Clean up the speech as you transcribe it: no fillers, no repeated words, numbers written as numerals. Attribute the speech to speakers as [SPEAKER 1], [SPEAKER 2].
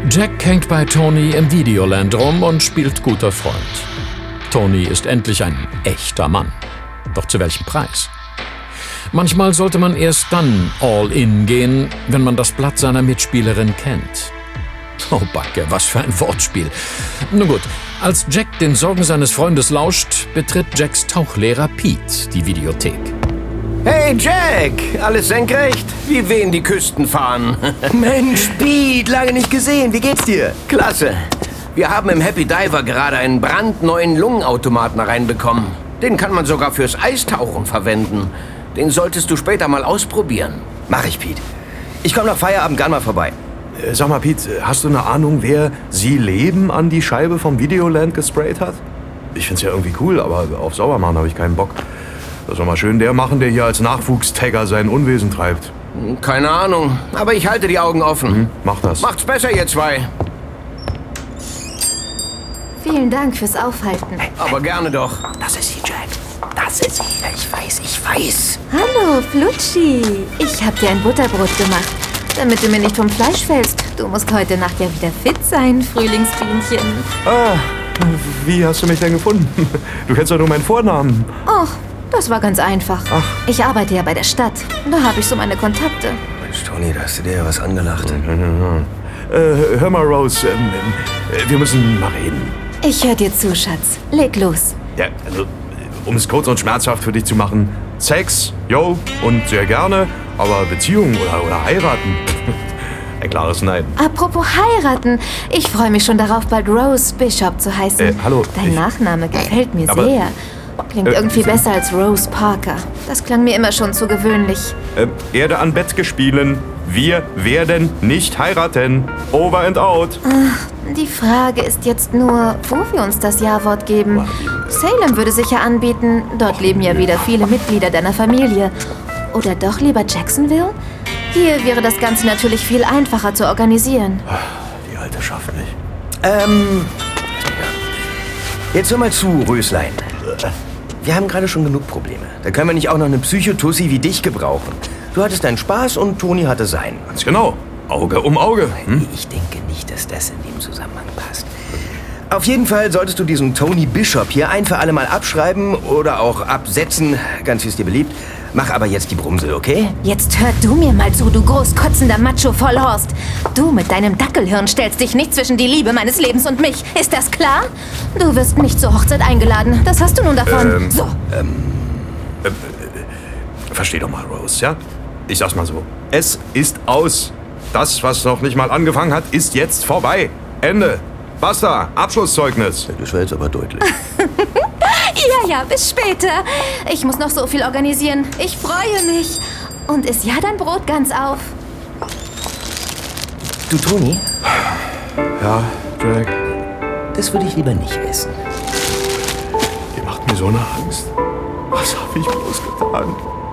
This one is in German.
[SPEAKER 1] Jack hängt bei Tony im Videoland rum und spielt guter Freund. Tony ist endlich ein echter Mann. Doch zu welchem Preis? Manchmal sollte man erst dann all in gehen, wenn man das Blatt seiner Mitspielerin kennt. Oh Backe, was für ein Wortspiel. Nun gut, als Jack den Sorgen seines Freundes lauscht, betritt Jacks Tauchlehrer Pete die Videothek.
[SPEAKER 2] Hey Jack, alles senkrecht? Wie wehen die Küsten fahren?
[SPEAKER 3] Mensch, Pete, lange nicht gesehen. Wie geht's dir?
[SPEAKER 2] Klasse. Wir haben im Happy Diver gerade einen brandneuen Lungenautomaten reinbekommen. Den kann man sogar fürs Eistauchen verwenden. Den solltest du später mal ausprobieren.
[SPEAKER 3] Mach ich, Pete. Ich komme nach Feierabend gern mal vorbei.
[SPEAKER 4] Sag mal, Pete, hast du eine Ahnung, wer Sie Leben an die Scheibe vom Videoland gesprayt hat? Ich find's ja irgendwie cool, aber auf Saubermachen habe ich keinen Bock. Das soll mal schön der machen, der hier als Nachwuchstagger sein Unwesen treibt.
[SPEAKER 2] Keine Ahnung, aber ich halte die Augen offen.
[SPEAKER 4] Mach das.
[SPEAKER 2] Macht's besser, ihr zwei.
[SPEAKER 5] Vielen Dank fürs Aufhalten.
[SPEAKER 2] Aber gerne doch.
[SPEAKER 3] Das ist sie, Jack. Das ist sie. Ich weiß.
[SPEAKER 5] Hallo, Flutschi. Ich hab dir ein Butterbrot gemacht, damit du mir nicht vom Fleisch fällst. Du musst heute Nacht ja wieder fit sein, Frühlingsbienchen.
[SPEAKER 4] Ah, wie hast du mich denn gefunden? Du kennst doch nur meinen Vornamen.
[SPEAKER 5] Och, das war ganz einfach.
[SPEAKER 4] Ach.
[SPEAKER 5] Ich arbeite ja bei der Stadt. Da habe ich so meine Kontakte.
[SPEAKER 3] Mensch, Tony, da hast du dir ja was angelacht.
[SPEAKER 4] Hör mal, Rose, wir müssen mal reden.
[SPEAKER 5] Ich hör dir zu, Schatz. Leg los.
[SPEAKER 4] Ja, also, um es kurz und schmerzhaft für dich zu machen. Sex, yo, und sehr gerne, aber Beziehung oder heiraten? Ein klares Nein.
[SPEAKER 5] Apropos heiraten. Ich freue mich schon darauf, bald Rose Bishop zu heißen.
[SPEAKER 4] Hallo.
[SPEAKER 5] Dein Nachname gefällt mir
[SPEAKER 4] aber-
[SPEAKER 5] sehr. Klingt irgendwie besser als Rose Parker. Das klang mir immer schon zu gewöhnlich.
[SPEAKER 4] Erde an Bett gespielen. Wir werden nicht heiraten. Over and out.
[SPEAKER 5] Die Frage ist jetzt nur, wo wir uns das Ja-Wort geben. Salem würde sich ja anbieten. Dort leben ja wieder viele Mitglieder deiner Familie. Oder doch lieber Jacksonville? Hier wäre das Ganze natürlich viel einfacher zu organisieren.
[SPEAKER 4] Die Alte schafft nicht.
[SPEAKER 3] Jetzt hör mal zu, Röslein. Wir haben gerade schon genug Probleme. Da können wir nicht auch noch eine Psychotussi wie dich gebrauchen. Du hattest deinen Spaß und Toni hatte seinen.
[SPEAKER 4] Ganz genau. Auge um Auge.
[SPEAKER 3] Ich denke nicht, dass das in dem Zusammenhang passt. Auf jeden Fall solltest du diesen Tony Bishop hier ein für alle Mal abschreiben oder auch absetzen, ganz wie es dir beliebt. Mach aber jetzt die Brumsel, okay?
[SPEAKER 5] Jetzt hör du mir mal zu, du großkotzender Macho-Vollhorst. Du mit deinem Dackelhirn stellst dich nicht zwischen die Liebe meines Lebens und mich. Ist das klar? Du wirst nicht zur Hochzeit eingeladen. Das hast du nun davon. So.
[SPEAKER 4] Versteh doch mal, Rose, ja? Ich sag's mal so. Es ist aus. Das, was noch nicht mal angefangen hat, ist jetzt vorbei. Ende. Basta. Abschlusszeugnis.
[SPEAKER 3] Du schwellst aber deutlich.
[SPEAKER 5] Ja, bis später. Ich muss noch so viel organisieren. Ich freue mich. Und isst ja dein Brot ganz auf.
[SPEAKER 3] Du, Toni,
[SPEAKER 4] Ja, Jack.
[SPEAKER 3] das würde ich lieber nicht essen.
[SPEAKER 4] Die macht mir so eine Angst. Was hab ich bloß getan?